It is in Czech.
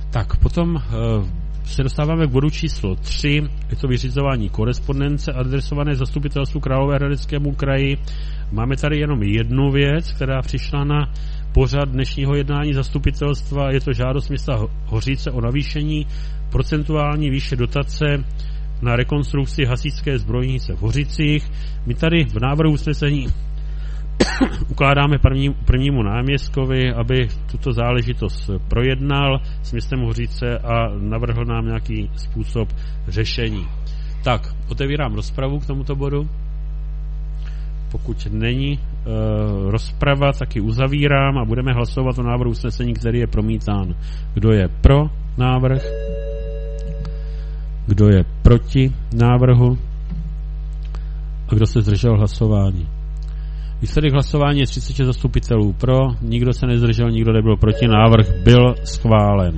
Tak, potom se dostáváme k bodu číslo 3. Je to vyřizování korespondence adresované Zastupitelstvu Královéhradeckému kraji. Máme tady jenom jednu věc, která přišla na pořad dnešního jednání zastupitelstva. Je to žádost města Hořice o navýšení procentuální výše dotace na rekonstrukci hasičské zbrojnice v Hořicích. My tady v návrhu usnesení ukládáme prvnímu náměstkovi, aby tuto záležitost projednal s městem Hořice a navrhl nám nějaký způsob řešení. Tak, otevírám rozpravu k tomuto bodu. Pokud není rozprava, tak ji uzavírám a budeme hlasovat o návrhu usnesení, který je promítán. Kdo je pro návrh? Kdo je proti návrhu? A kdo se zdržel hlasování? Výsledek hlasování je 36 zastupitelů pro, nikdo se nezdržel, nikdo nebyl proti, návrh byl schválen.